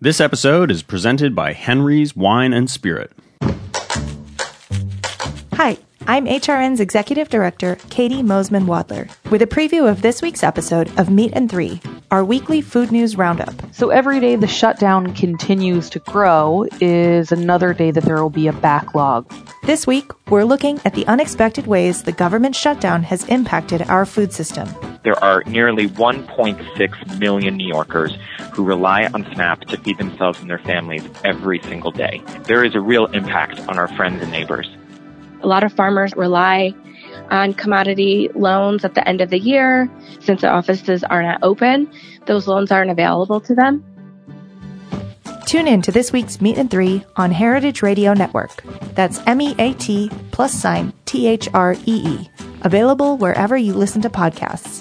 This episode is presented by Henry's Wine and Spirit. Hi, I'm HRN's Executive Director, Katie Mosman Wadler, with a preview of this week's episode of Meat and Three, our weekly food news roundup. So every day the shutdown continues to grow is another day that there will be a backlog. This week, we're looking at the unexpected ways the government shutdown has impacted our food system. There are nearly 1.6 million New Yorkers who rely on SNAP to feed themselves and their families every single day. There is a real impact on our friends and neighbors. A lot of farmers rely on commodity loans at the end of the year. Since the offices are not open, those loans aren't available to them. Tune in to this week's Meat and Three on Heritage Radio Network. That's MEAT+THREE. Available wherever you listen to podcasts.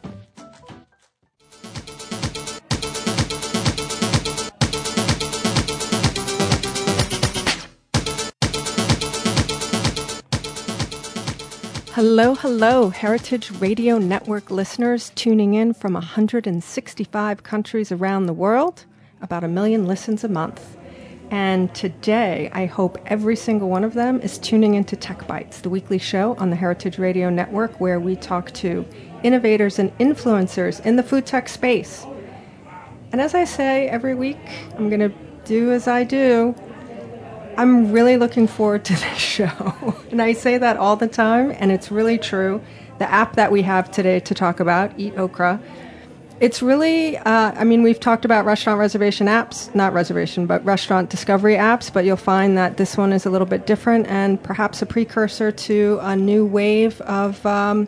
Hello, Heritage Radio Network listeners tuning in from 165 countries around the world, about 1 million listens a month. And today, I hope every single one of them is tuning into Tech Bites, the weekly show on the Heritage Radio Network where we talk to innovators and influencers in the food tech space. And as I say every week, I'm going to do as I do. I'm really looking forward to this show. And I say that all the time, and it's really true. The app that we have today to talk about, Eat Okra, it's really, we've talked about restaurant reservation apps, not reservation, but restaurant discovery apps, but you'll find that this one is a little bit different and perhaps a precursor to a new wave of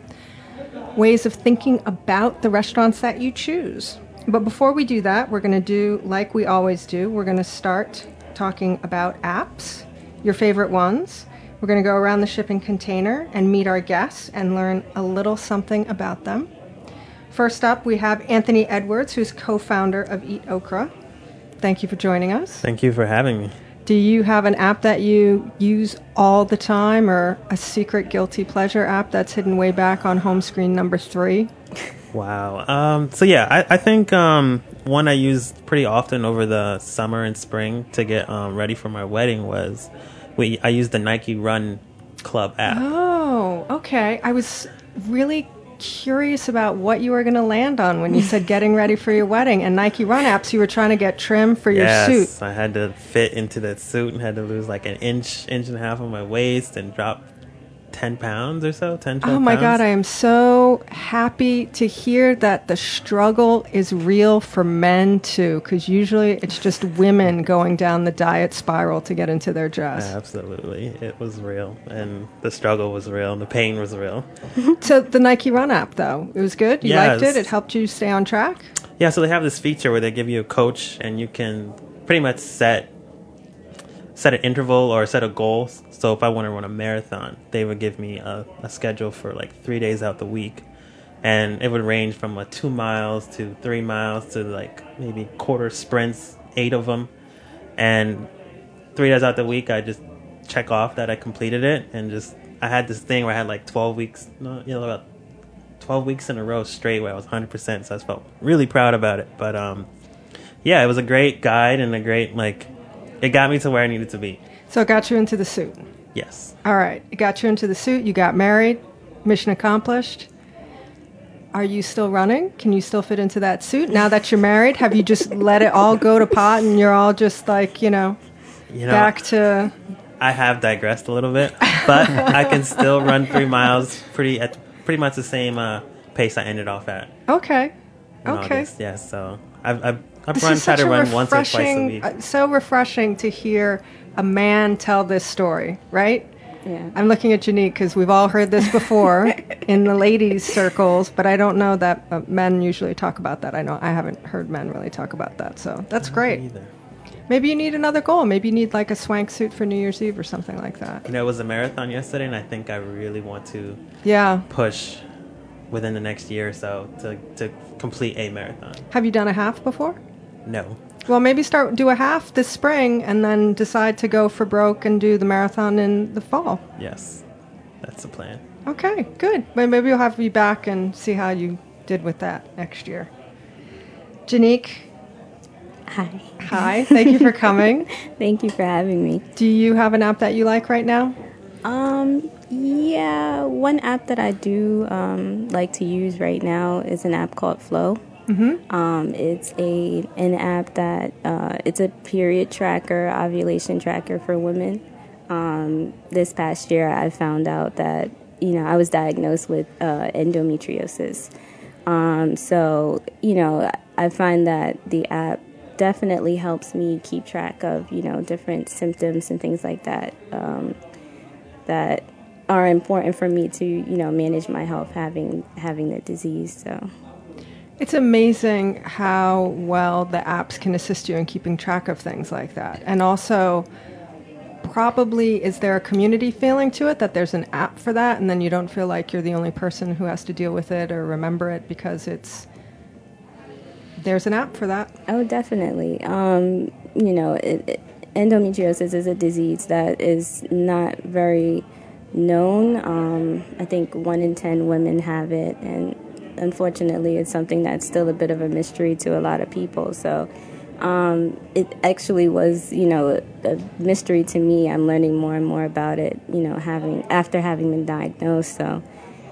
ways of thinking about the restaurants that you choose. But before we do that, we're going to do like we always do. We're going to start talking about apps, your favorite ones. We're going to go around the shipping container and meet our guests and learn a little something about them. First up, we have Anthony Edwards, who's co-founder of Eat Okra. Thank you for joining us. Thank you for having me. Do you have an app that you use all the time or a secret guilty pleasure app that's hidden way back on home screen number 3? Wow. I think one I used pretty often over the summer and spring to get ready for my wedding was I used the Nike Run Club app. Oh, okay. I was really curious about what you were going to land on when you said getting ready for your wedding. And Nike Run apps, you were trying to get trim for your suit. Yes, I had to fit into that suit and had to lose like an inch and a half on my waist and drop 10 pounds or so, 10, 12 Oh my pounds. God, I am so happy to hear that the struggle is real for men too, because usually it's just women going down the diet spiral to get into their dress. Absolutely. It was real, and the struggle was real, and the pain was real. So the Nike Run app, though, it was good? You liked Yes. it? It helped you stay on track? Yeah, so they have this feature where they give you a coach, and you can pretty much set an interval or set a goal. So if I want to run a marathon, they would give me a schedule for like 3 days out the week. And it would range from 2 miles to 3 miles to like maybe quarter sprints, 8 of them. And 3 days out the week, I just check off that I completed it. And I had this thing where I had like 12 weeks, about 12 weeks in a row straight where I was 100%. So I felt really proud about it. But it was a great guide and a great, it got me to where I needed to be. So it got you into the suit? Yes. All right. It got you into the suit. You got married. Mission accomplished. Are you still running? Can you still fit into that suit? Now that you're married, have you just let it all go to pot and you're all just back to... I have digressed a little bit, but I can still run 3 miles at pretty much the same pace I ended off at. Okay. In Okay. August. Yeah, so I've This tried to run once or twice a week. So refreshing to hear a man tell this story, right? Yeah. I'm looking at Janique because we've all heard this before in the ladies' circles, but I don't know that men usually talk about that. I haven't heard men really talk about that, so that's great. Either. Maybe you need another goal. Maybe you need like a swank suit for New Year's Eve or something like that. It was a marathon yesterday, and I think I really want to push within the next year or so to complete a marathon. Have you done a half before? No. Well, maybe do a half this spring and then decide to go for broke and do the marathon in the fall. Yes, that's the plan. Okay, good. Well, maybe we'll have you back and see how you did with that next year. Janique, Hi. Hi, thank you for coming. Thank you for having me. Do you have an app that you like right now? Yeah, one app that I do like to use right now is an app called Flow. It's an app that it's a period tracker, ovulation tracker for women. This past year, I found out that I was diagnosed with endometriosis. So I find that the app definitely helps me keep track of different symptoms and things like that that are important for me to manage my health having the disease. So It's amazing how well the apps can assist you in keeping track of things like that. And also, probably, is there a community feeling to it that there's an app for that, and then you don't feel like you're the only person who has to deal with it or remember it because there's an app for that? Oh, definitely. Endometriosis is a disease that is not very known. I think 1 in 10 women have it, and unfortunately, it's something that's still a bit of a mystery to a lot of people. So it actually was, a mystery to me. I'm learning more and more about it, after having been diagnosed. So,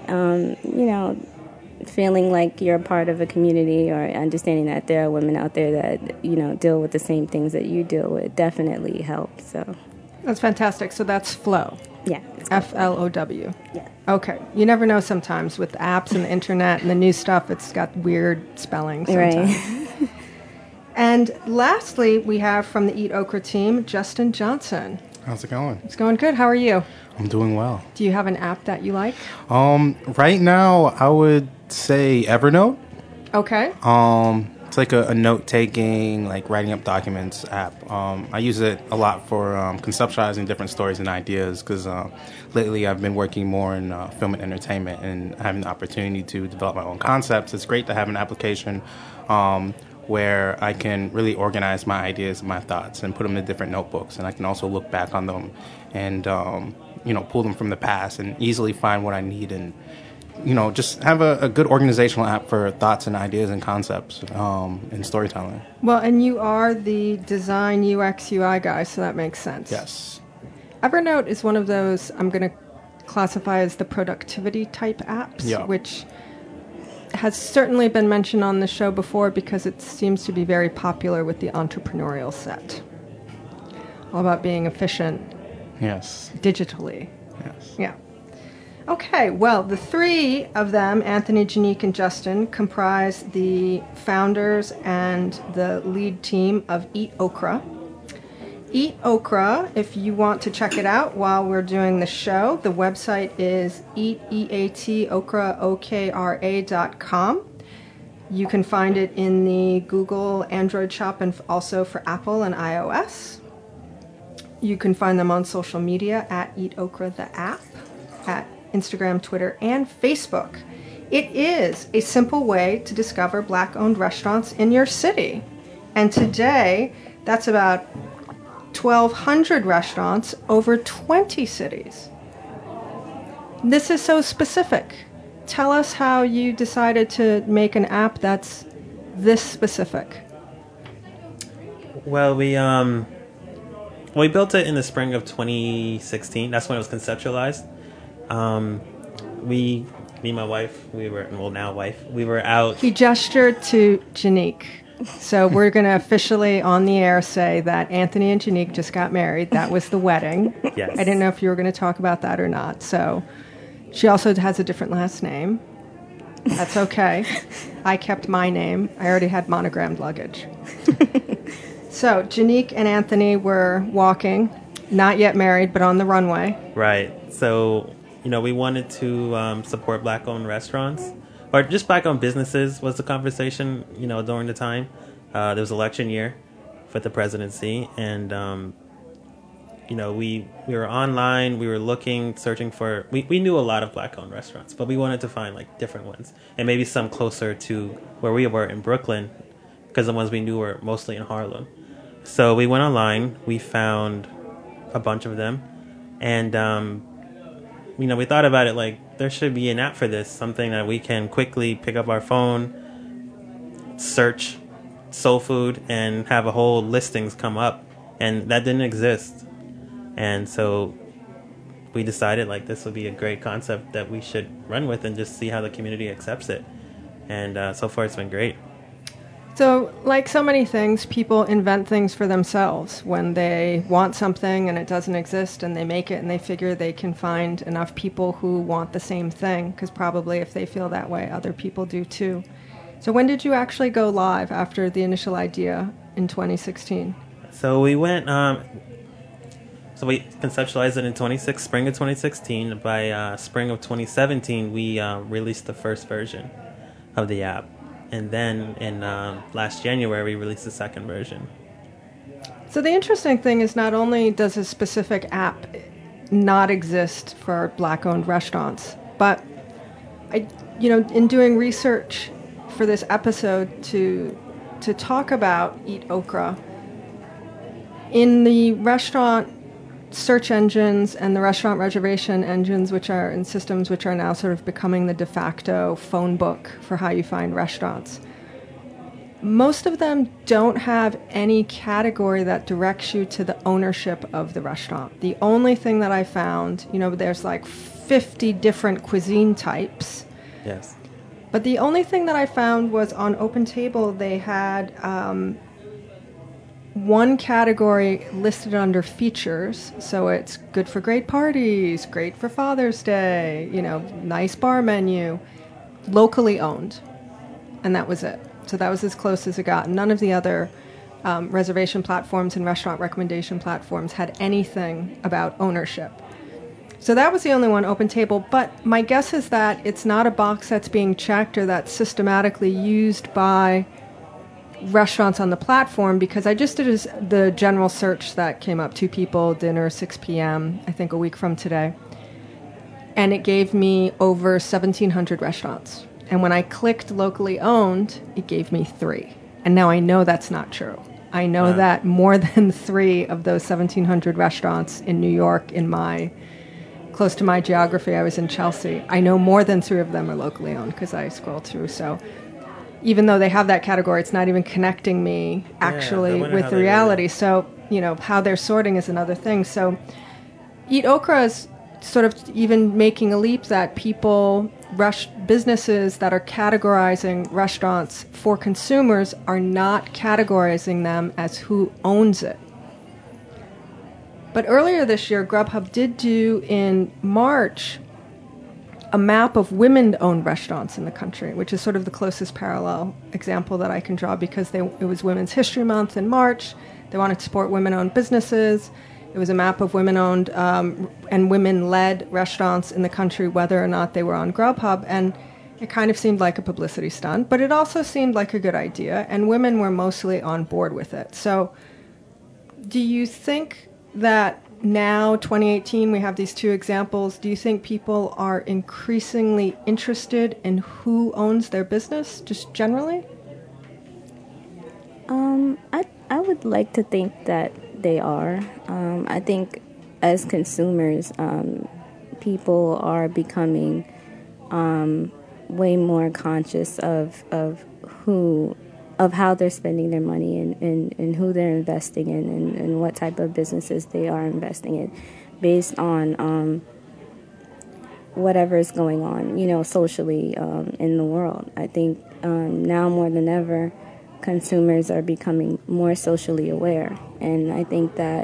feeling like you're a part of a community or understanding that there are women out there that, deal with the same things that you deal with definitely helps. So That's fantastic. So that's Flow. yeah. Flow. Yeah. Okay. You never know sometimes with apps and the internet and the new stuff, it's got weird spelling sometimes. Right. And lastly, we have from the Eat Okra team, Justin Johnson. How's it going? It's going good. How are you? I'm doing well. Do you have an app that you like? Right now, I would say Evernote. Okay. It's like a note-taking, like writing up documents app. I use it a lot for conceptualizing different stories and ideas because lately I've been working more in film and entertainment and having the opportunity to develop my own concepts. It's great to have an application where I can really organize my ideas and my thoughts and put them in different notebooks. And I can also look back on them and, pull them from the past and easily find what I need and, just have a good organizational app for thoughts and ideas and concepts in storytelling. Well, and you are the design UX UI guy, so that makes sense. Yes. Evernote is one of those I'm going to classify as the productivity type apps, Yeah. which has certainly been mentioned on the show before because it seems to be very popular with the entrepreneurial set. All about being efficient Yes. digitally. Yes. Yeah. Okay, well, the three of them, Anthony, Janique, and Justin, comprise the founders and the lead team of Eat Okra. Eat Okra, if you want to check it out while we're doing the show, the website is eatokra.com. You can find it in the Google Android shop and also for Apple and iOS. You can find them on social media at Eat Okra the app, at Instagram, Twitter, and Facebook. It is a simple way to discover Black-owned restaurants in your city. And today, that's about 1,200 restaurants over 20 cities. This is so specific. Tell us how you decided to make an app that's this specific. Well, we built it in the spring of 2016. That's when it was conceptualized. Me and my wife, we were out. He gestured to Janique. So we're going to officially on the air say that Anthony and Janique just got married. That was the wedding. Yes. I didn't know if you were going to talk about that or not. So she also has a different last name. That's okay. I kept my name. I already had monogrammed luggage. So Janique and Anthony were walking, not yet married, but on the runway. Right. So, we wanted to support Black-owned restaurants. Or just Black-owned businesses was the conversation, during the time. There was election year for the presidency. And, we were online. We were searching for... We knew a lot of Black-owned restaurants, but we wanted to find, different ones. And maybe some closer to where we were in Brooklyn, because the ones we knew were mostly in Harlem. So we went online. We found a bunch of them. And, we thought about it there should be an app for this, something that we can quickly pick up our phone, search soul food and have a whole listings come up, and that didn't exist. And so we decided like this would be a great concept that we should run with and just see how the community accepts it. And so far it's been great. So, like so many things, people invent things for themselves when they want something and it doesn't exist, and they make it and they figure they can find enough people who want the same thing, because probably if they feel that way, other people do too. So when did you actually go live after the initial idea in 2016? So we went, so we conceptualized it in spring of 2016. By spring of 2017, we released the first version of the app. And then in last January, we released the second version. So the interesting thing is not only does a specific app not exist for Black-owned restaurants, but in doing research for this episode to talk about Eat Okra, in the restaurant search engines and the restaurant reservation engines, which are in systems which are now sort of becoming the de facto phone book for how you find restaurants, most of them don't have any category that directs you to the ownership of the restaurant. The only thing that I found, there's like 50 different cuisine types. Yes. But the only thing that I found was on OpenTable, they had one category listed under features. So it's good for great parties, great for Father's Day, nice bar menu, locally owned. And that was it. So that was as close as it got. None of the other reservation platforms and restaurant recommendation platforms had anything about ownership. So that was the only one, OpenTable. But my guess is that it's not a box that's being checked or that's systematically used by restaurants on the platform, because I just did the general search that came up, 2 people, dinner, 6 p.m., I think a week from today. And it gave me over 1,700 restaurants. And when I clicked locally owned, it gave me 3. And now I know that's not true. I know that more than 3 of those 1,700 restaurants in New York, close to my geography, I was in Chelsea, I know more than 3 of them are locally owned because I scrolled through. So even though they have that category, it's not even connecting me actually with the reality. So, how they're sorting is another thing. So Eat Okra is sort of even making a leap that businesses that are categorizing restaurants for consumers are not categorizing them as who owns it. But earlier this year, Grubhub did do in March a map of women-owned restaurants in the country, which is sort of the closest parallel example that I can draw, because it was Women's History Month in March. They wanted to support women-owned businesses. It was a map of women-owned and women-led restaurants in the country, whether or not they were on Grubhub. And it kind of seemed like a publicity stunt, but it also seemed like a good idea, and women were mostly on board with it. So do you think that now, 2018, we have these 2 examples. Do you think people are increasingly interested in who owns their business, just generally? I would like to think that they are. I think as consumers, people are becoming way more conscious of how they're spending their money and who they're investing in and what type of businesses they are investing in based on whatever is going on, socially in the world. I think now more than ever, consumers are becoming more socially aware. And I think that,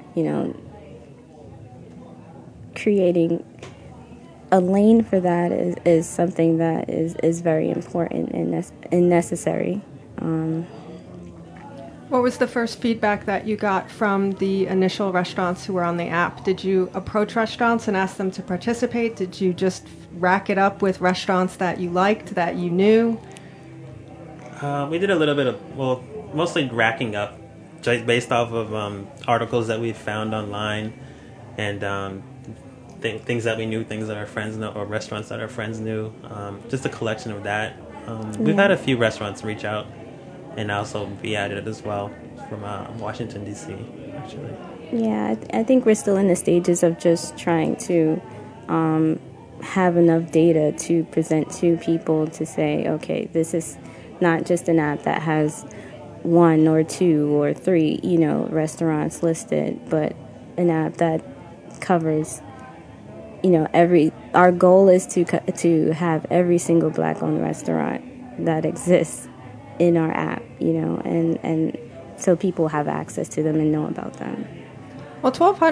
creating a lane for that is something that is very important and necessary. What was the first feedback that you got from the initial restaurants who were on the app? Did you approach restaurants and ask them to participate? Did you just rack it up with restaurants that you liked, that you knew? We did a little bit of, mostly racking up, just based off of articles that we found online and things that we knew, things that our friends know, or restaurants that our friends knew. Just a collection of that. We've had a few restaurants reach out and also be added as well from Washington, D.C., actually. Yeah, I think we're still in the stages of just trying to have enough data to present to people to say, okay, this is not just an app that has 1 or 2 or 3, restaurants listed, but an app that covers, our goal is to have every single Black-owned restaurant that exists in our app, and so people have access to them and know about them. Well,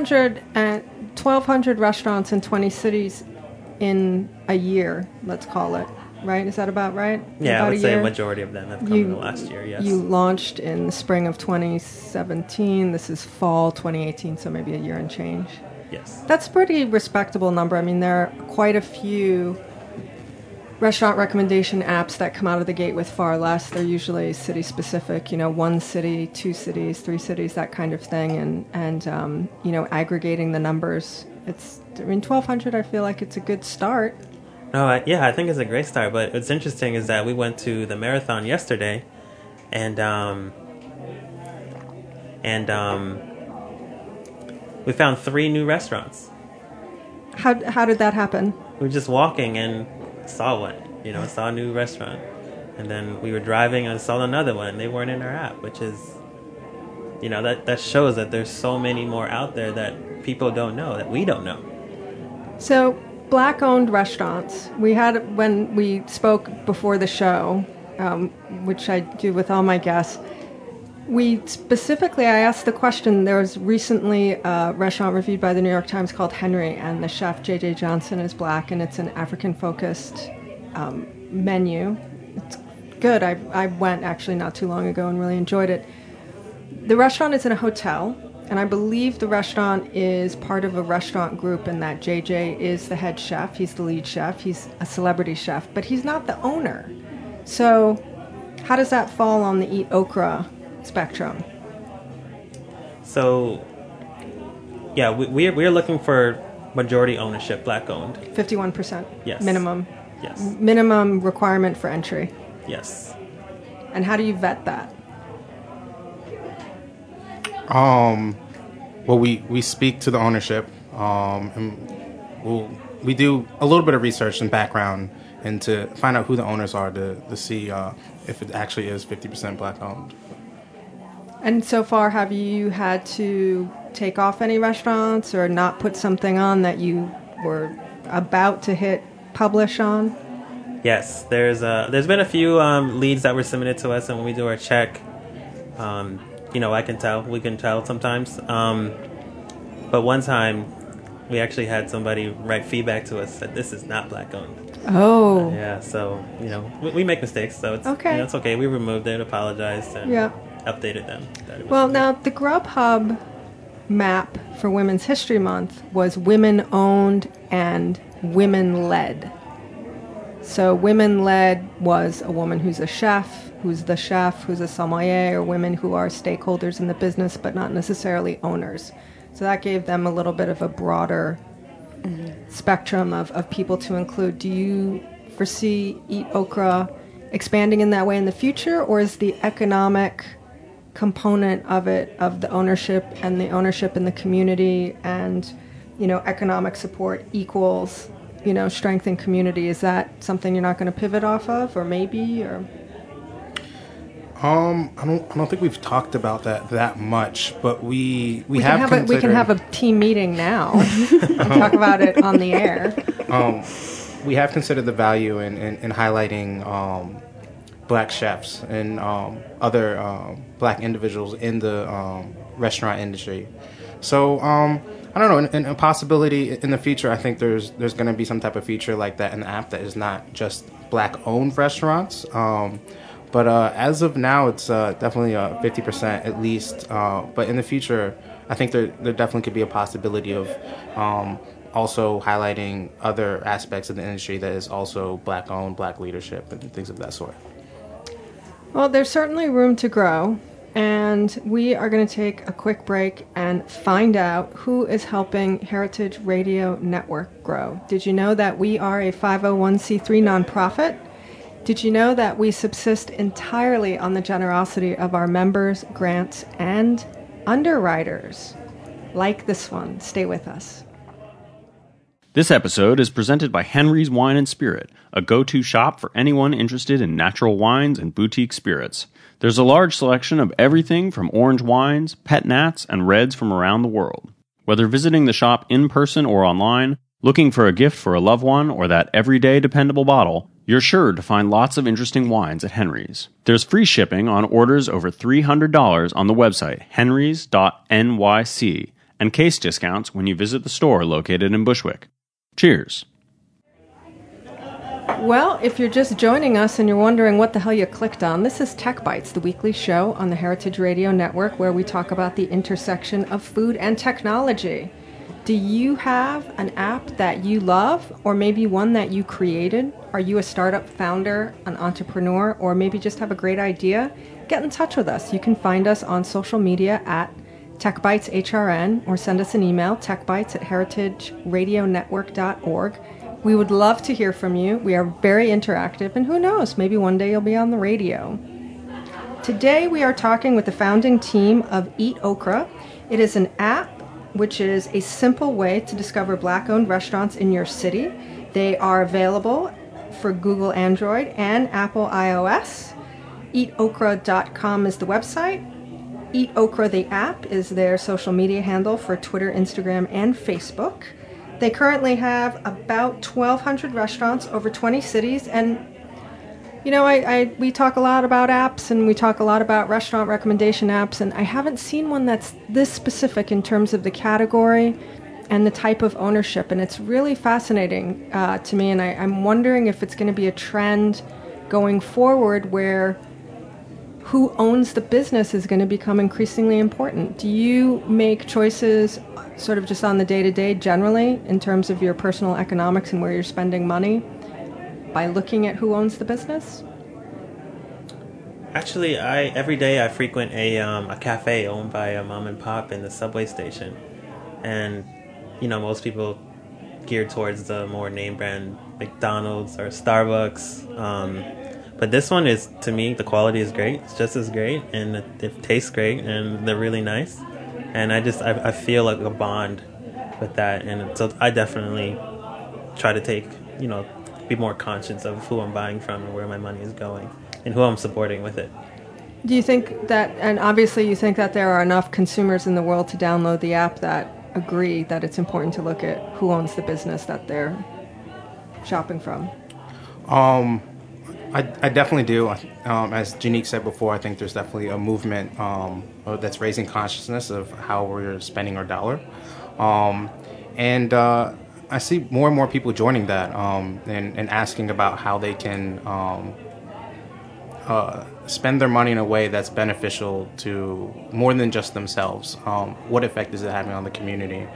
1,200 restaurants in 20 cities in a year, let's call it, right? Is that about right? Yeah, about I would say a majority of them have come in the last year, yes. You launched in the spring of 2017. This is fall 2018, so maybe a year and change. Yes. That's a pretty respectable number. I mean, there are quite a few restaurant recommendation apps that come out of the gate with far less. They're usually city-specific, 1 city, 2 cities, 3 cities, that kind of thing, and aggregating the numbers. 1,200, I feel like it's a good start. No, I think it's a great start, but what's interesting is that we went to the marathon yesterday, and we found 3 new restaurants. How did that happen? We were just walking and saw one, saw a new restaurant. And then we were driving and saw another one. They weren't in our app, which is, that shows that there's so many more out there that people don't know, that we don't know. So, Black-owned restaurants. We had, when we spoke before the show, which I do with all my guests, I asked the question, there was recently a restaurant reviewed by the New York Times called Henry, and the chef, J.J. Johnson, is Black, and it's an African-focused menu. It's good. I went actually not too long ago and really enjoyed it. The restaurant is in a hotel, and I believe the restaurant is part of a restaurant group, and that J.J. is the head chef. He's the lead chef. He's a celebrity chef, but he's not the owner. So how does that fall on the Eat Okra spectrum? So, yeah, we're looking for majority ownership, Black-owned. 51%? Yes. Minimum? Yes. Minimum requirement for entry? Yes. And how do you vet that? Well, we speak to the ownership, and we do a little bit of research and background and to find out who the owners are to see if it actually is 50% Black-owned. And so far, have you had to take off any restaurants or not put something on that you were about to hit publish on? Yes, there's been a few leads that were submitted to us, and when we do our check, we can tell sometimes. But one time, we actually had somebody write feedback to us that this is not Black-owned. Oh. Yeah, so, we make mistakes, so it's okay. It's okay. We removed it, apologized, and updated them. Well, now, the Grubhub map for Women's History Month was women-owned and women-led. So women-led was a woman who's a chef, who's the chef, who's a sommelier, or women who are stakeholders in the business but not necessarily owners. So that gave them a little bit of a broader spectrum of people to include. Do you foresee Eat Okra expanding in that way in the future, or is the economic component of it, of the ownership and the ownership in the community and, economic support equals, strength in community? Is that something you're not going to pivot off of, or maybe, or? I don't think we've talked about that much, but we can have a team meeting now and talk about it on the air. We have considered the value in highlighting Black chefs and other Black individuals in the restaurant industry. So I don't know. In a possibility in the future, I think there's going to be some type of feature like that in the app that is not just Black-owned restaurants. But as of now, it's definitely 50% at least. But in the future, I think there definitely could be a possibility of also highlighting other aspects of the industry that is also Black-owned, Black leadership, and things of that sort. Well, there's certainly room to grow. And we are going to take a quick break and find out who is helping Heritage Radio Network grow. Did you know that we are a 501c3 nonprofit? Did you know that we subsist entirely on the generosity of our members, grants, and underwriters? Like this one. Stay with us. This episode is presented by Henry's Wine and Spirit, a go-to shop for anyone interested in natural wines and boutique spirits. There's a large selection of everything from orange wines, pet nats, and reds from around the world. Whether visiting the shop in person or online, looking for a gift for a loved one, or that everyday dependable bottle, you're sure to find lots of interesting wines at Henry's. There's free shipping on orders over $300 on the website henrys.nyc, and case discounts when you visit the store located in Bushwick. Cheers. Well, if you're just joining us and you're wondering what the hell you clicked on, this is Tech Bites, the weekly show on the Heritage Radio Network where we talk about the intersection of food and technology. Do you have an app that you love, or maybe one that you created? Are you a startup founder, an entrepreneur, or maybe just have a great idea? Get in touch with us. You can find us on social media at TechBitesHRN, or send us an email, techbites@heritageradionetwork.org. We would love to hear from you. We are very interactive, and who knows, maybe one day you'll be on the radio. Today we are talking with the founding team of Eat Okra. It is an app which is a simple way to discover Black-owned restaurants in your city. They are available for Google Android and Apple iOS. EatOkra.com is the website. Eat Okra, the app, is their social media handle for Twitter, Instagram, and Facebook. They currently have about 1,200 restaurants over 20 cities, and you know, we talk a lot about apps, and we talk a lot about restaurant recommendation apps, and I haven't seen one that's this specific in terms of the category and the type of ownership, and it's really fascinating to me, and I'm wondering if it's going to be a trend going forward where who owns the business is going to become increasingly important. Do you make choices sort of just on the day-to-day generally in terms of your personal economics and where you're spending money by looking at who owns the business? Actually, every day I frequent a cafe owned by a mom and pop in the subway station. And, you know, most people geared towards the more name brand McDonald's or Starbucks. But this one is, to me, the quality is great. It's just as great, and it tastes great, and they're really nice. And I feel like a bond with that. And so I definitely try to be more conscious of who I'm buying from and where my money is going and who I'm supporting with it. Do you think that, and obviously you think that there are enough consumers in the world to download the app that agree that it's important to look at who owns the business that they're shopping from? I definitely do. As Janique said before, I think there's definitely a movement that's raising consciousness of how we're spending our dollar. And I see more and more people joining that and asking about how they can spend their money in a way that's beneficial to more than just themselves. What effect is it having on the community?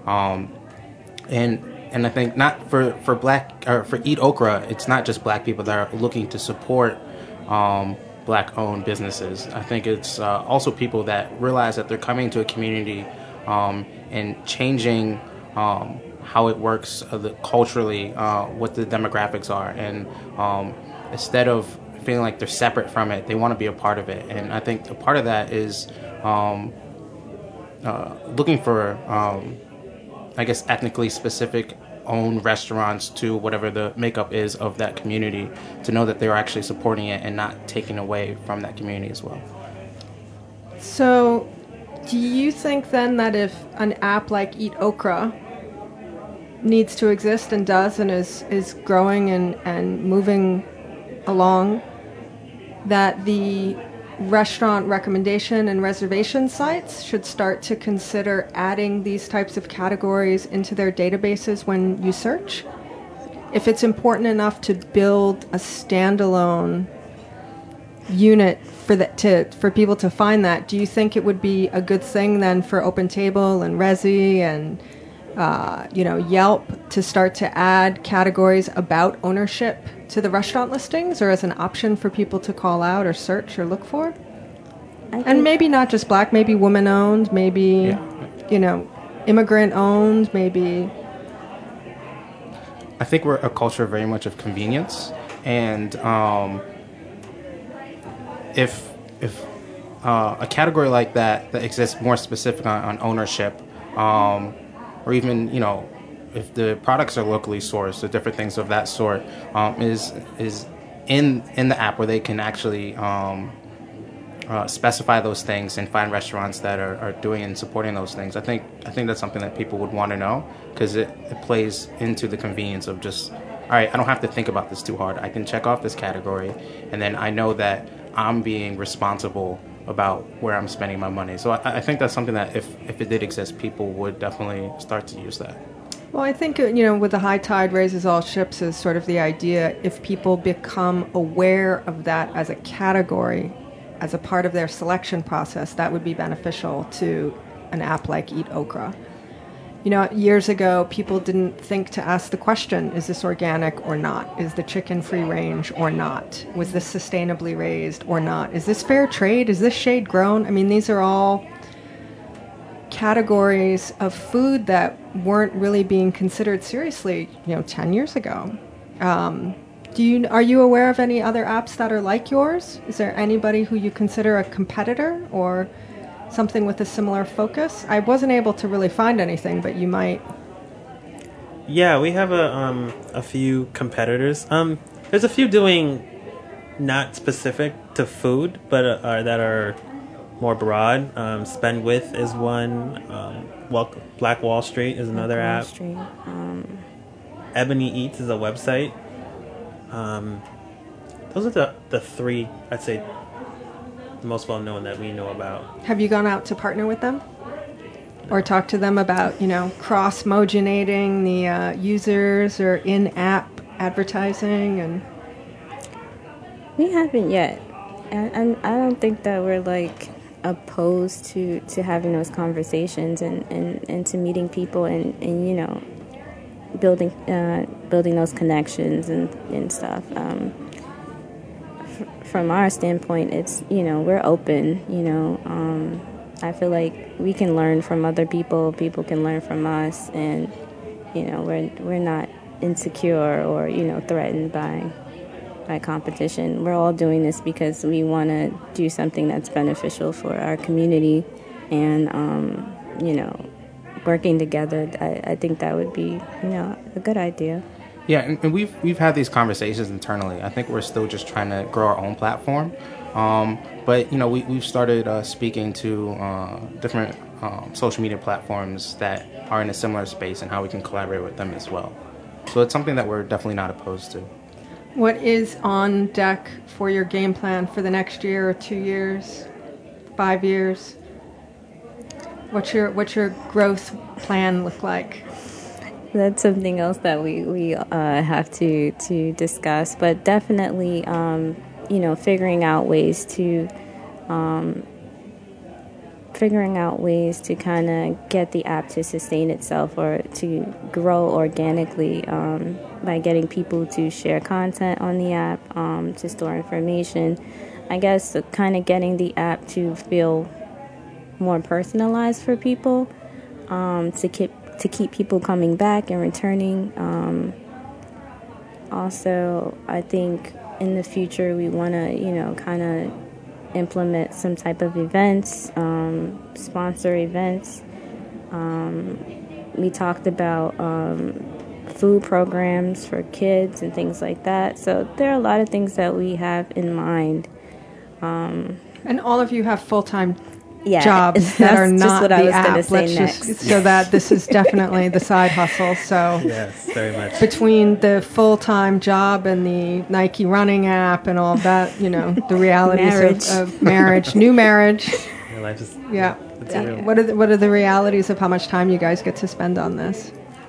And I think not for Eat Okra, it's not just Black people that are looking to support Black-owned businesses. I think it's also people that realize that they're coming to a community and changing how it works culturally, what the demographics are, and instead of feeling like they're separate from it, they want to be a part of it. And I think a part of that is looking for, ethnically specific owned restaurants to whatever the makeup is of that community, to know that they're actually supporting it and not taking away from that community as well. So do you think then that if an app like Eat Okra needs to exist and does and is growing and moving along, that the restaurant recommendation and reservation sites should start to consider adding these types of categories into their databases when you search? If it's important enough to build a standalone unit for people to find that, do you think it would be a good thing then for OpenTable and Resy and Yelp to start to add categories about ownership to the restaurant listings, or as an option for people to call out or search or look for? And maybe not just Black, maybe woman-owned, maybe, immigrant-owned, maybe. I think we're a culture very much of convenience, and if a category like that exists more specific on ownership, or even if the products are locally sourced or different things of that sort, is in the app where they can actually specify those things and find restaurants that are doing and supporting those things. I think that's something that people would want to know, because it plays into the convenience of just, all right, I don't have to think about this too hard. I can check off this category, and then I know that I'm being responsible about where I'm spending my money. So I think that's something that if it did exist, people would definitely start to use that. Well, I think, with the high tide raises all ships is sort of the idea. If people become aware of that as a category, as a part of their selection process, that would be beneficial to an app like Eat Okra. Years ago, people didn't think to ask the question, is this organic or not? Is the chicken free range or not? Was this sustainably raised or not? Is this fair trade? Is this shade grown? I mean, these are all categories of food that weren't really being considered seriously, 10 years ago. Are you aware of any other apps that are like yours? Is there anybody who you consider a competitor or something with a similar focus? I wasn't able to really find anything, but you might. Yeah, we have a few competitors. There's a few doing not specific to food, but that are more broad. Spendwith is one. Black Wall Street is another app. Ebony Eats is a website. Those are the three, I'd say, the most well-known that we know about. Have you gone out to partner with them? Or talk to them about, cross-moginating the users or in-app advertising? And we haven't yet. I don't think that we're, opposed to having those conversations and to meeting people and building those connections and stuff. From our standpoint, it's we're open. I feel like we can learn from other people. People can learn from us, and we're not insecure or threatened by competition. We're all doing this because we want to do something that's beneficial for our community, and working together, I think that would be, a good idea. Yeah, and we've had these conversations internally. I think we're still just trying to grow our own platform. But, we've started speaking to different social media platforms that are in a similar space and how we can collaborate with them as well. So it's something that we're definitely not opposed to. What is on deck for your game plan for the next year or 2 years, 5 years? What's your growth plan look like? That's something else that we have to discuss, but definitely, figuring out ways to kind of get the app to sustain itself or to grow organically by getting people to share content on the app, to store information. I guess kind of getting the app to feel more personalized for people, to keep people coming back and returning. Also, I think in the future we want to, kind of implement some type of events, sponsor events. We talked about food programs for kids and things like that. So there are a lot of things that we have in mind. And all of you have full-time yeah, jobs that are not what the I was app. Let's say next. So that this is definitely the side hustle. So yes, very much. Between the full-time job and the Nike running app and all that, the realities of marriage, new marriage. Your life is What are the realities of how much time you guys get to spend on this?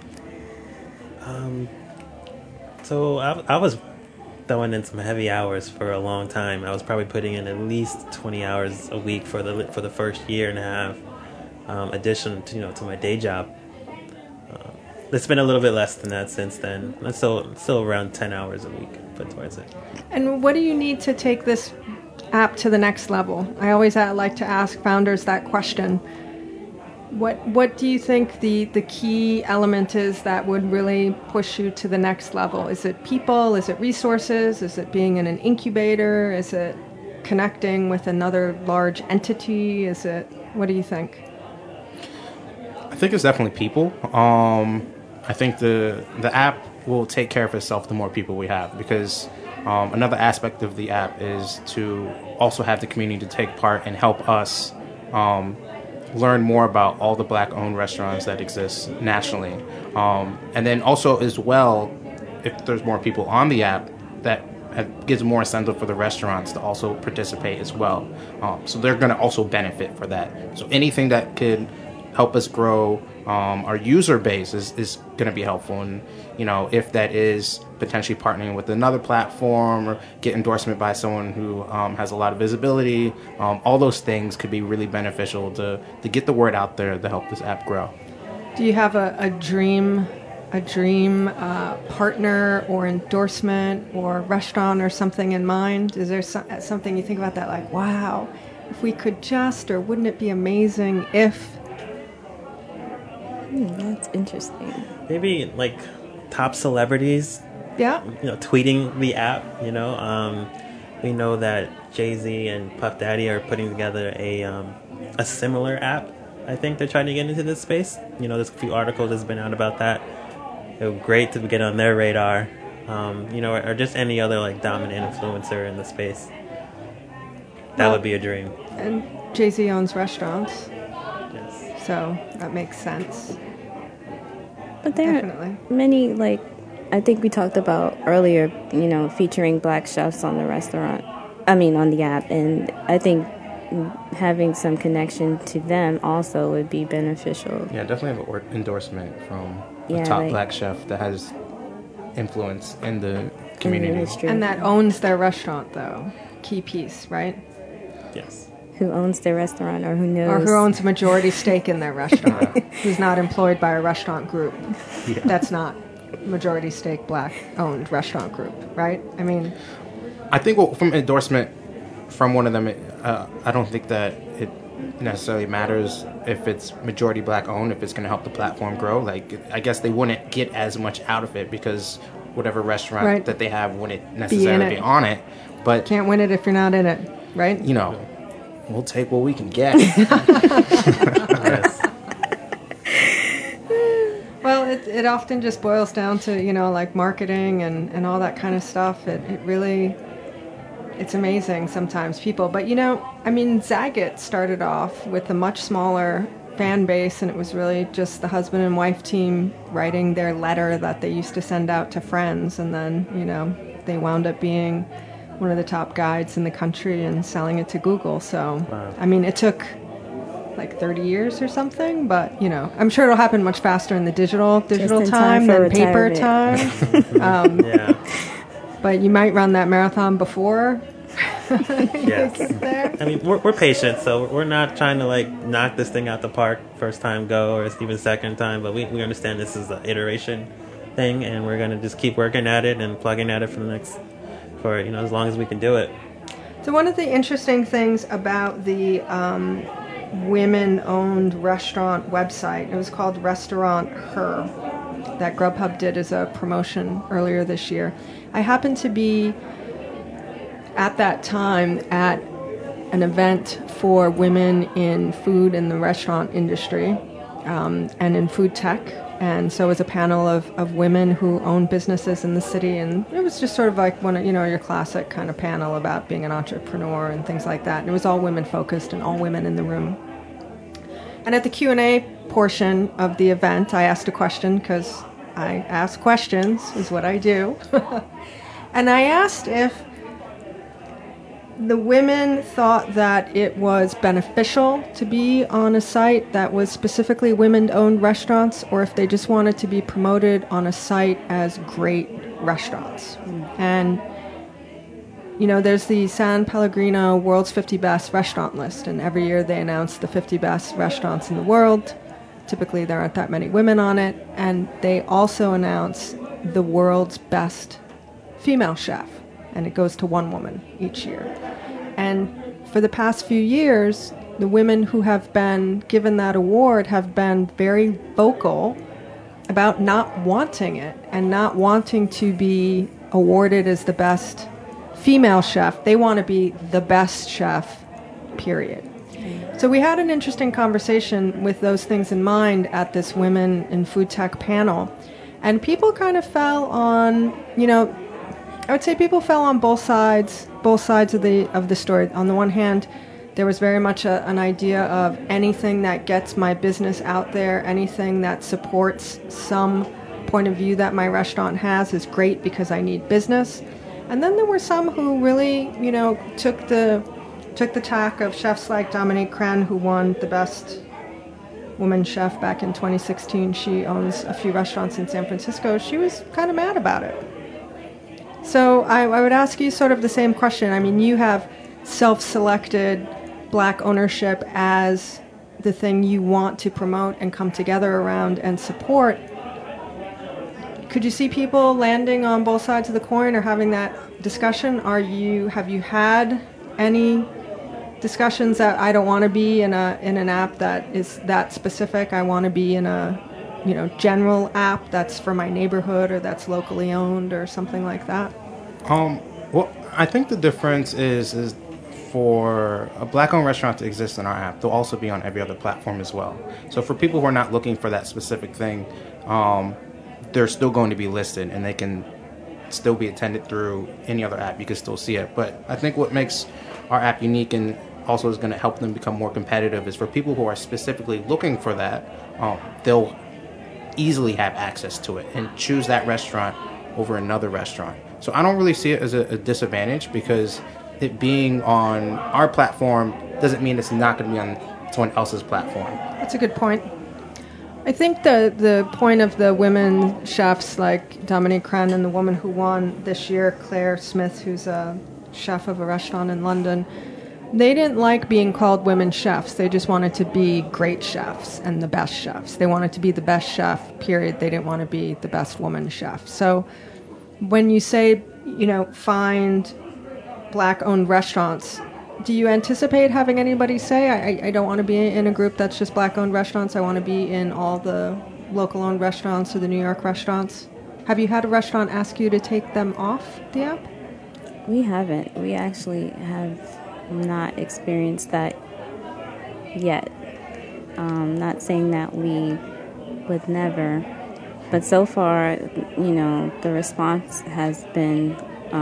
So I was throwing in some heavy hours for a long time. I was probably putting in at least 20 hours a week for the first year and a half, addition to my day job. It's been a little bit less than that since then. It's still around 10 hours a week put towards it. And what do you need to take this app to the next level? I always like to ask founders that question. What do you think the key element is that would really push you to the next level? Is it people? Is it resources? Is it being in an incubator? Is it connecting with another large entity? What do you think? I think it's definitely people. I think the app will take care of itself the more people we have, because another aspect of the app is to also have the community to take part and help us learn more about all the Black-owned restaurants that exist nationally. And then also as well, if there's more people on the app, that gives more incentive for the restaurants to also participate as well. So they're going to also benefit for that. So anything that could help us grow our user base is going to be helpful. And, you know, if that is potentially partnering with another platform or get endorsement by someone who has a lot of visibility, all those things could be really beneficial to get the word out there to help this app grow. Do you have a dream partner or endorsement or restaurant or something in mind? Is there something you think about that, like, wow, if we could just, or wouldn't it be amazing if? That's interesting. Maybe like top celebrities. Yeah. You know, tweeting the app. You know, we know that Jay-Z and Puff Daddy are putting together a similar app. I think they're trying to get into this space. You know, there's a few articles that's been out about that. It would be great to get on their radar. You know, or just any other like dominant influencer in the space. That would be a dream. And Jay-Z owns restaurants. Yes. So that makes sense. But there are many, like, I think we talked about earlier, you know, featuring Black chefs on the on the app. And I think having some connection to them also would be beneficial. Yeah, definitely have an endorsement from a top Black chef that has influence in the community. And that owns their restaurant, though. Key piece, right? Yes. Who owns their restaurant, or who knows? Or who owns a majority stake in their restaurant. Who's not employed by a restaurant group. Yeah. That's not majority stake Black-owned restaurant group, right? I mean, I think from endorsement from one of them, I don't think that it necessarily matters if it's majority Black-owned, if it's going to help the platform grow. Like, I guess they wouldn't get as much out of it because whatever restaurant that they have wouldn't necessarily be on it. But can't win it if you're not in it, right? You know, we'll take what we can get. Well, it often just boils down to, you know, like marketing and all that kind of stuff. It really, it's amazing sometimes people. But, you know, I mean, Zagat started off with a much smaller fan base, and it was really just the husband and wife team writing their letter that they used to send out to friends. And then, you know, they wound up being one of the top guides in the country and selling it to Google. So, wow. I mean, it took like 30 years or something, but, you know, I'm sure it'll happen much faster in the digital time than paper time. Yeah. But you might run that marathon before. Yes. Get there. I mean, we're patient, so we're not trying to like knock this thing out the park first time go or even second time, but we understand this is an iteration thing, and we're going to just keep working at it and plugging at it for you know, as long as we can do it. So one of the interesting things about the women-owned restaurant website, it was called Restaurant Her, that Grubhub did as a promotion earlier this year. I happened to be at that time at an event for women in food and the restaurant industry and in food tech. And so it was a panel of women who own businesses in the city, and it was just sort of like one of, you know, your classic kind of panel about being an entrepreneur and things like that. And it was all women focused and all women in the room. And at the Q&A portion of the event, I asked a question, because I ask questions is what I do. And I asked if the women thought that it was beneficial to be on a site that was specifically women-owned restaurants, or if they just wanted to be promoted on a site as great restaurants. And, you know, there's the San Pellegrino World's 50 Best Restaurant list, and every year they announce the 50 best restaurants in the world. Typically there aren't that many women on it. And they also announce the world's best female chef, and it goes to one woman each year. And for the past few years, the women who have been given that award have been very vocal about not wanting it and not wanting to be awarded as the best female chef. They want to be the best chef, period. So we had an interesting conversation with those things in mind at this Women in Food Tech panel. And people kind of fell on, I would say people fell on both sides of the story. On the one hand, there was very much an idea of anything that gets my business out there, anything that supports some point of view that my restaurant has is great because I need business. And then there were some who really, took the tack of chefs like Dominique Crenn, who won the Best Woman Chef back in 2016. She owns a few restaurants in San Francisco. She was kind of mad about it. So I would ask you sort of the same question. I mean, you have self-selected Black ownership as the thing you want to promote and come together around and support. Could you see people landing on both sides of the coin or having that discussion? Have you had any discussions that I don't want to be in an app that is that specific? I want to be in a general app that's for my neighborhood or that's locally owned or something like that? Well, I think the difference is for a Black-owned restaurant to exist in our app, they'll also be on every other platform as well. So for people who are not looking for that specific thing, they're still going to be listed and they can still be attended through any other app. You can still see it. But I think what makes our app unique and also is going to help them become more competitive is for people who are specifically looking for that, they'll easily have access to it and choose that restaurant over another restaurant. So I don't really see it as a disadvantage because it being on our platform doesn't mean it's not going to be on someone else's platform. That's a good point. I think the point of the women chefs like Dominique Crenn and the woman who won this year, Claire Smith, who's a chef of a restaurant in London, they didn't like being called women chefs. They just wanted to be great chefs and the best chefs. They wanted to be the best chef, period. They didn't want to be the best woman chef. So when you say, find Black-owned restaurants, do you anticipate having anybody say, I don't want to be in a group that's just Black-owned restaurants. I want to be in all the local-owned restaurants or the New York restaurants? Have you had a restaurant ask you to take them off the app? We haven't. We actually have not experienced that yet. Not saying that we would never, but so far, the response has been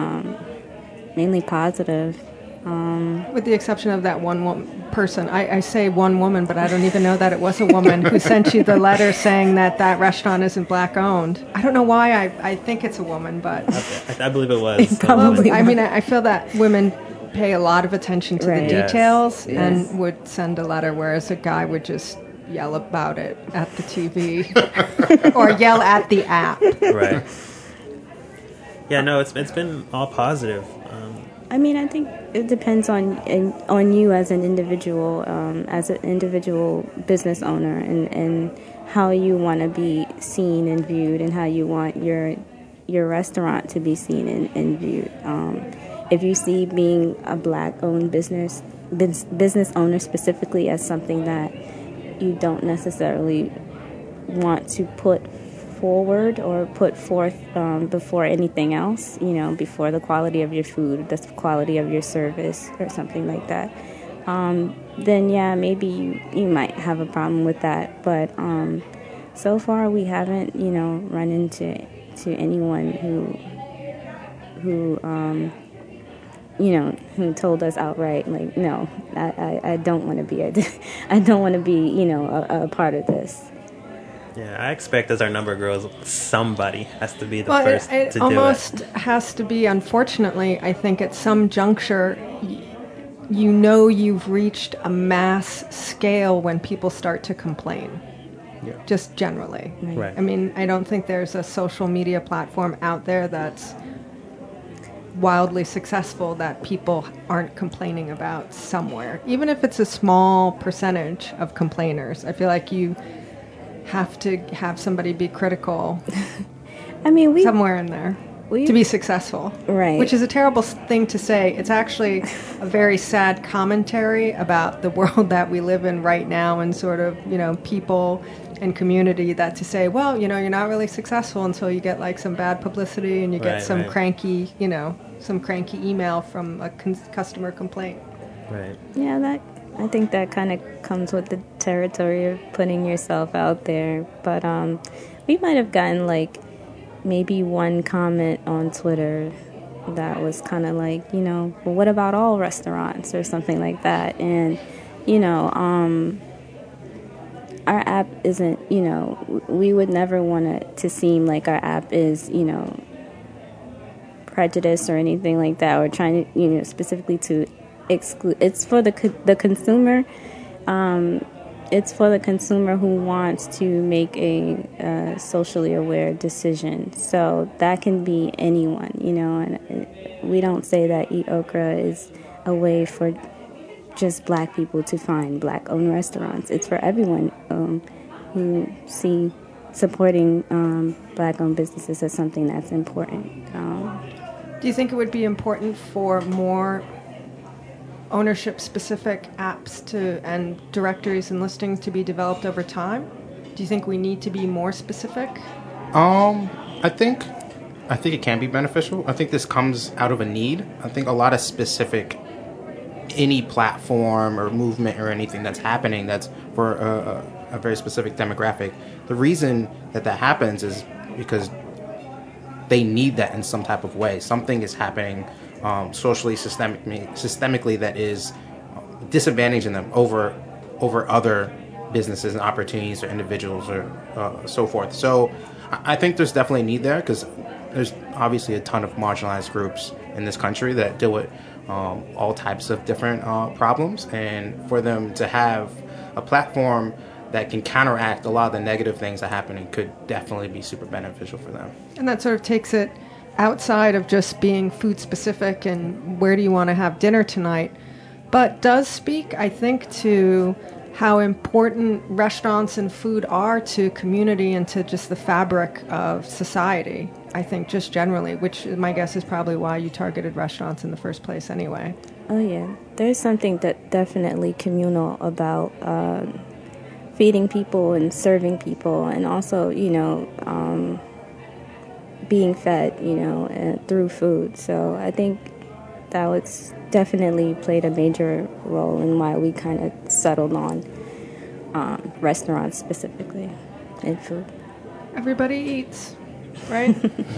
mainly positive. With the exception of that one person. I say one woman, but I don't even know that it was a woman who sent you the letter saying that restaurant isn't Black-owned. I don't know why I think it's a woman, but I believe it was. Probably. I mean, I feel that women pay a lot of attention to the details and would send a letter, whereas a guy would just yell about it at the TV or yell at the app. Right. Yeah, no, it's been all positive. I mean, I think it depends on you as an individual business owner, and how you want to be seen and viewed, and how you want your restaurant to be seen and viewed. If you see being a Black-owned business owner specifically as something that you don't necessarily want to put forward or put forth before anything else, before the quality of your food, the quality of your service, or something like that, then yeah, maybe you might have a problem with that. But so far we haven't, run into anyone who told us outright, like, no, I don't want to be a part of this. Yeah, I expect as our number grows, somebody has to be the first to do it. It almost has to be, unfortunately, I think at some juncture, you've reached a mass scale when people start to complain. Yeah. Just generally. Right. I mean, I don't think there's a social media platform out there that's wildly successful that people aren't complaining about somewhere. Even if it's a small percentage of complainers, I feel like you have to have somebody be critical. I mean, somewhere in there to be successful, right? Which is a terrible thing to say. It's actually a very sad commentary about the world that we live in right now, and sort of people and community. That to say, well, you're not really successful until you get like some bad publicity and you get some cranky email from a customer complaint. Right. Yeah, I think that kind of comes with the territory of putting yourself out there. But we might have gotten like maybe one comment on Twitter that was kind of like, well, what about all restaurants or something like that? And, our app isn't, we would never want it to seem like our app is, prejudiced or anything like that, or trying to, specifically to exclude. It's for the consumer. It's for the consumer who wants to make a socially aware decision. So that can be anyone, and we don't say that Eat Okra is a way for just black people to find black-owned restaurants. It's for everyone who see supporting black-owned businesses as something that's important. Do you think it would be important for more ownership-specific apps and directories and listings to be developed over time? Do you think we need to be more specific? I think it can be beneficial. I think this comes out of a need. I think a lot of specific, any platform or movement or anything that's happening that's for a very specific demographic, the reason that happens is because they need that in some type of way. Something is happening socially, systemically that is disadvantaging them over other businesses and opportunities or individuals or so forth. So I think there's definitely a need there, because there's obviously a ton of marginalized groups in this country that deal with all types of different problems, and for them to have a platform that can counteract a lot of the negative things that are happening could definitely be super beneficial for them. And that sort of takes it outside of just being food specific and where do you want to have dinner tonight, but does speak, I think, to how important restaurants and food are to community and to just the fabric of society, I think, just generally, which my guess is probably why you targeted restaurants in the first place anyway. Oh, yeah. There's something that definitely communal about feeding people and serving people, and also, being fed, through food. So I think that was definitely played a major role in why we kind of settled on restaurants specifically and food. Everybody eats, right?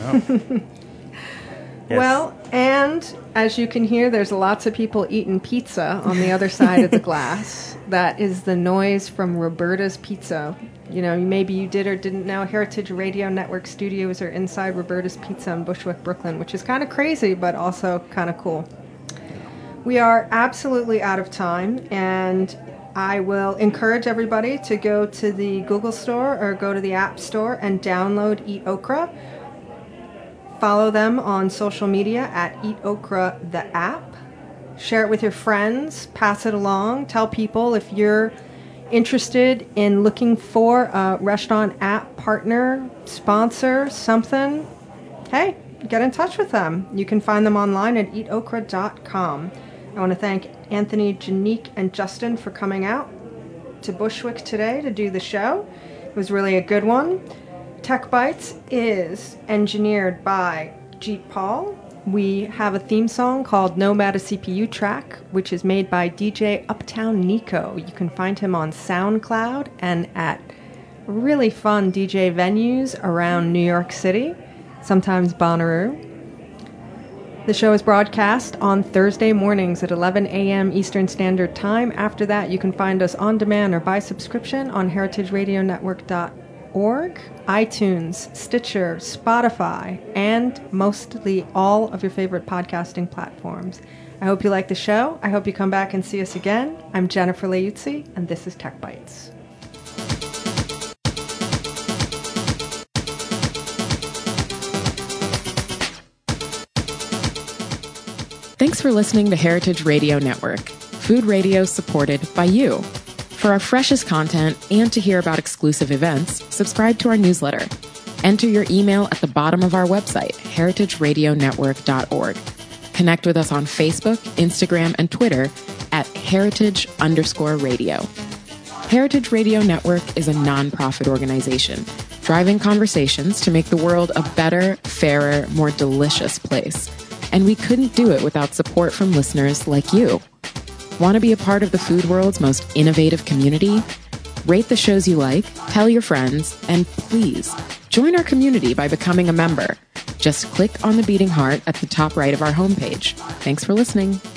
Yes. Well, and as you can hear, there's lots of people eating pizza on the other side of the glass. That is the noise from Roberta's Pizza. Maybe you did or didn't know, Heritage Radio Network studios are inside Roberta's Pizza in Bushwick, Brooklyn, which is kind of crazy, but also kind of cool. We are absolutely out of time, and I will encourage everybody to go to the Google Store or go to the App Store and download Eat Okra. Follow them on social media at Eat Okra the app. Share it with your friends. Pass it along. Tell people if you're interested in looking for a restaurant app partner, sponsor, something. Hey, get in touch with them. You can find them online at eatokra.com. I want to thank Anthony, Janique, and Justin for coming out to Bushwick today to do the show. It was really a good one. Tech Bites is engineered by Jeet Paul. We have a theme song called Nomad, a CPU track, which is made by DJ Uptown Nico. You can find him on SoundCloud and at really fun DJ venues around New York City, sometimes Bonnaroo. The show is broadcast on Thursday mornings at 11 a.m. Eastern Standard Time. After that, you can find us on demand or by subscription on heritageradionetwork.org, iTunes, Stitcher, Spotify, and mostly all of your favorite podcasting platforms. I hope you like the show. I hope you come back and see us again. I'm Jennifer Leuzzi, and this is Tech Bites. Thanks for listening to Heritage Radio Network, food radio supported by you. For our freshest content and to hear about exclusive events, subscribe to our newsletter. Enter your email at the bottom of our website, heritageradionetwork.org. Connect with us on Facebook, Instagram, and Twitter at heritage_radio. Heritage Radio Network is a nonprofit organization driving conversations to make the world a better, fairer, more delicious place. And we couldn't do it without support from listeners like you. Want to be a part of the food world's most innovative community? Rate the shows you like, tell your friends, and please join our community by becoming a member. Just click on the beating heart at the top right of our homepage. Thanks for listening.